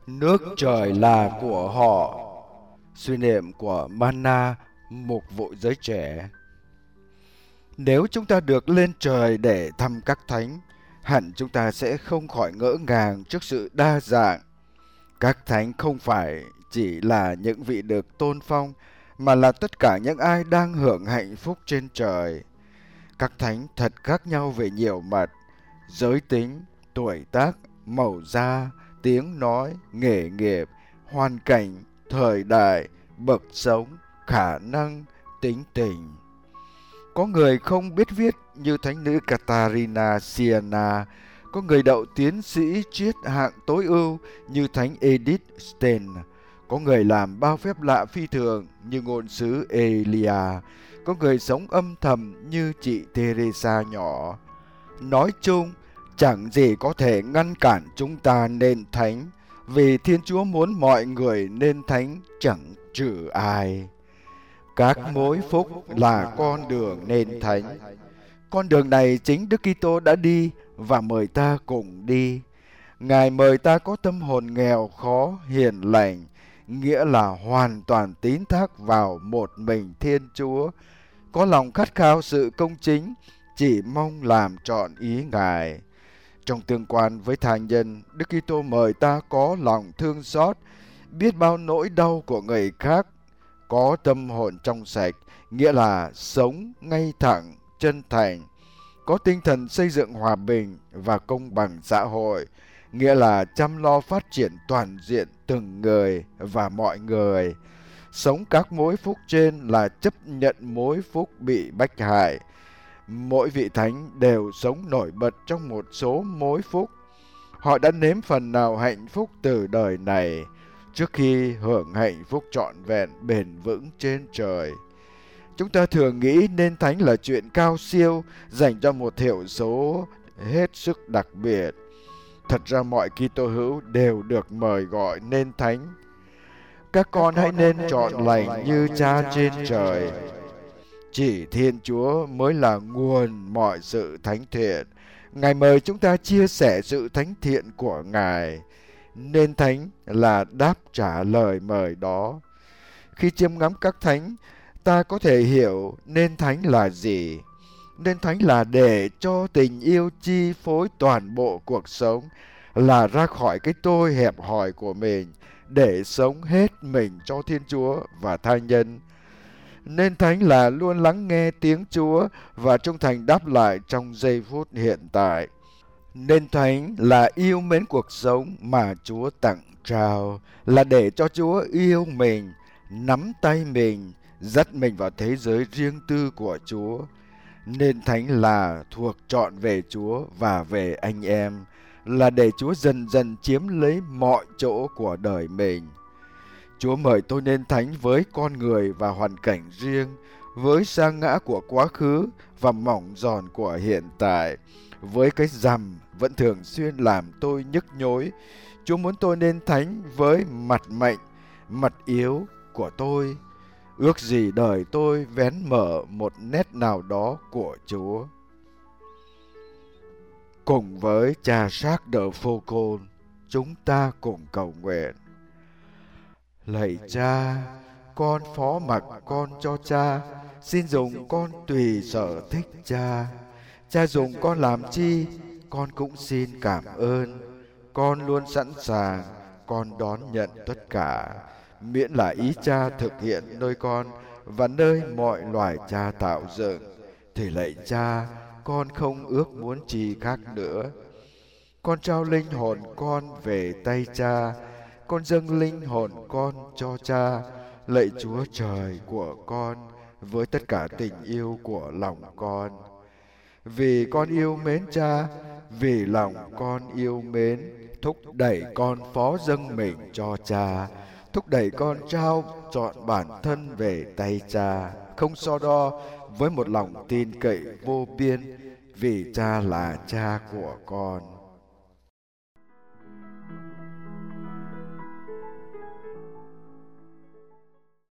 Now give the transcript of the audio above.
Nước trời là của họ. Suy niệm của Mana, mục vụ giới trẻ. Nếu chúng ta được lên trời để thăm các thánh, hẳn chúng ta sẽ không khỏi ngỡ ngàng trước sự đa dạng. Các thánh không phải chỉ là những vị được tôn phong, mà là tất cả những ai đang hưởng hạnh phúc trên trời. Các thánh thật khác nhau về nhiều mặt: giới tính, tuổi tác, màu da, tiếng nói, nghề nghiệp, hoàn cảnh, thời đại, bậc sống, khả năng, tính tình. Có người không biết viết như thánh nữ Catarina Siena, có người đậu tiến sĩ triết hạng tối ưu như thánh Edith Stein, có người làm bao phép lạ phi thường như ngôn sứ Elia, có người sống âm thầm như chị Teresa nhỏ. Nói chung, chẳng gì có thể ngăn cản chúng ta nên thánh, vì Thiên Chúa muốn mọi người nên thánh chẳng trừ ai. Các mối phúc là con đường nên thánh. Con đường này chính Đức Kitô đã đi và mời ta cùng đi. Ngài mời ta có tâm hồn nghèo khó, hiền lành, nghĩa là hoàn toàn tín thác vào một mình Thiên Chúa, có lòng khát khao sự công chính, chỉ mong làm trọn ý Ngài. Trong tương quan với tha nhân, Đức Kitô mời ta có lòng thương xót, biết bao nỗi đau của người khác, có tâm hồn trong sạch, nghĩa là sống ngay thẳng, chân thành, có tinh thần xây dựng hòa bình và công bằng xã hội, nghĩa là chăm lo phát triển toàn diện từng người và mọi người. Sống các mối phúc trên là chấp nhận mối phúc bị bách hại. Mỗi vị thánh đều sống nổi bật trong một số mối phúc. Họ đã nếm phần nào hạnh phúc từ đời này trước khi hưởng hạnh phúc trọn vẹn bền vững trên trời. Chúng ta thường nghĩ nên thánh là chuyện cao siêu dành cho một thiểu số hết sức đặc biệt. Thật ra mọi Kitô hữu đều được mời gọi nên thánh. Các con hãy nên chọn lành như Cha trên trời. Chỉ Thiên Chúa mới là nguồn mọi sự thánh thiện. Ngài mời chúng ta chia sẻ sự thánh thiện của Ngài. Nên thánh là đáp trả lời mời đó. Khi chiêm ngắm các thánh, ta có thể hiểu nên thánh là gì. Nên thánh là để cho tình yêu chi phối toàn bộ cuộc sống, là ra khỏi cái tôi hẹp hòi của mình, để sống hết mình cho Thiên Chúa và tha nhân. Nên thánh là luôn lắng nghe tiếng Chúa và trung thành đáp lại trong giây phút hiện tại. Nên thánh là yêu mến cuộc sống mà Chúa tặng trao, là để cho Chúa yêu mình, nắm tay mình, dắt mình vào thế giới riêng tư của Chúa. Nên thánh là thuộc trọn về Chúa và về anh em, là để Chúa dần dần chiếm lấy mọi chỗ của đời mình. Chúa mời tôi nên thánh với con người và hoàn cảnh riêng, với sa ngã của quá khứ và mỏng giòn của hiện tại, với cái rằm vẫn thường xuyên làm tôi nhức nhối. Chúa muốn tôi nên thánh với mặt mạnh, mặt yếu của tôi. Ước gì đời tôi vén mở một nét nào đó của Chúa. Cùng với cha Jacques de Foucault, chúng ta cùng cầu nguyện. Lạy Cha, con phó mặc con cho Cha, xin dùng con tùy sở thích Cha. Cha dùng con làm chi, con cũng xin cảm ơn. Con luôn sẵn sàng, con đón nhận tất cả, miễn là ý Cha thực hiện nơi con và nơi mọi loài Cha tạo dựng. Thì lạy Cha, con không ước muốn chi khác nữa. Con trao linh hồn con về tay Cha, con dâng linh hồn con cho Cha, lạy Chúa trời của con, với tất cả tình yêu của lòng con. Vì con yêu mến Cha, vì lòng con yêu mến, thúc đẩy con phó dâng mình cho Cha, thúc đẩy con trao trọn bản thân về tay Cha, không so đo, với một lòng tin cậy vô biên, vì Cha là Cha của con.